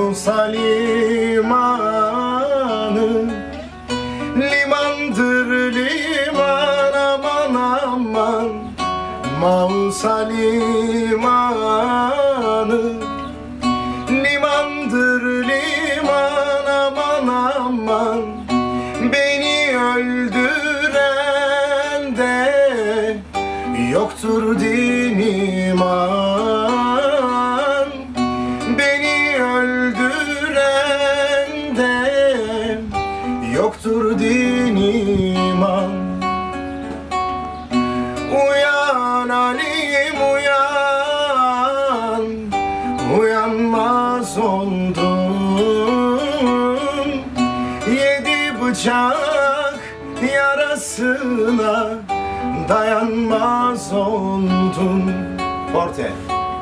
Mausa limanı, limandır liman, aman aman. Mausa limanı, limandır liman, aman aman. Beni öldüren de yoktur din iman. Beni öldüren de yoktur din iman. Uyan Alim uyan, uyanmaz oldun. Yedi bıçak yarasına dayanmaz oldun. Forte.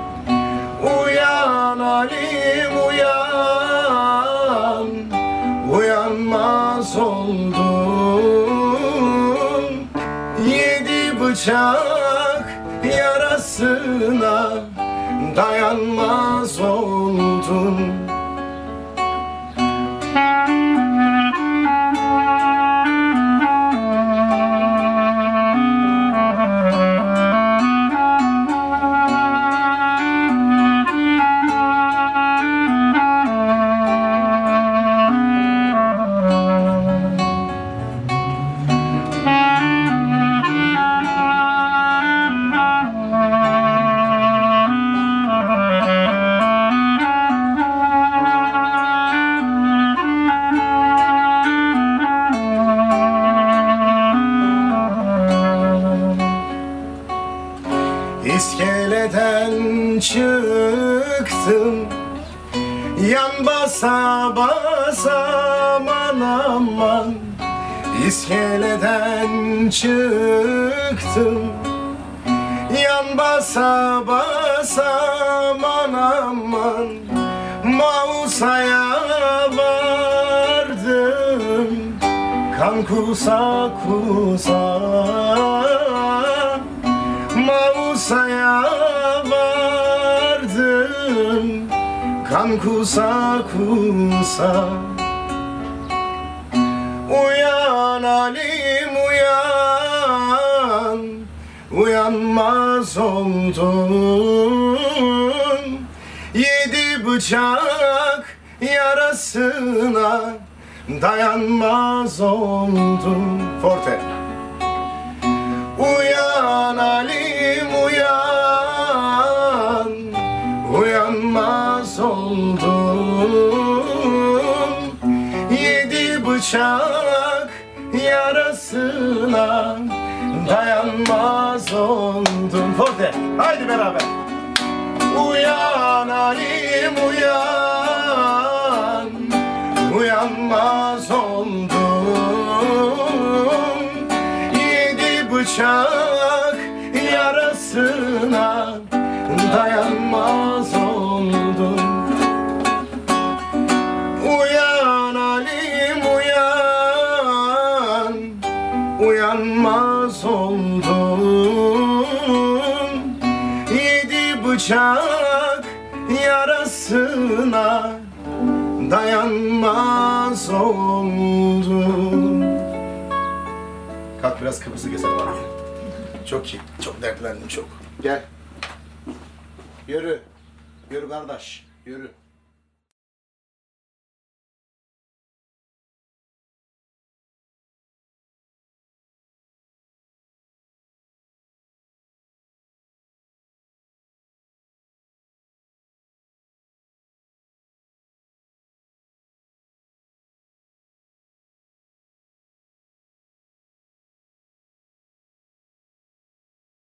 Uyan Alim uyan, uyanmaz oldun. Yedi bıçak yarasına dayanmaz oldun. İskeleden çıktım, yan basa basa, aman aman. İskeleden çıktım, yan basa basa, aman aman. Mausa'ya vardım, kan kusa kusa. Mausa'ya vardım, kan kusa kusa. Uyan Alim uyan, uyanmaz oldun. Yedi bıçak yarasına dayanmaz oldun. Forte. Uyan Alim uyan, uyanmaz oldun. Yedi bıçak yarasına dayanmaz oldun. Forte, haydi beraber. Uyan Alim uyan, uyanmaz oldun. Bıçak yarasına dayanmaz oldun. Uyan Alim uyan, uyanmaz oldun. Yedi bıçak yarasına dayanmaz oldun. Kalk biraz Kıbrıs'ı gezelim abi. Çok iyi, çok dertlendim çok. Gel. Yürü. Yürü kardeş, yürü.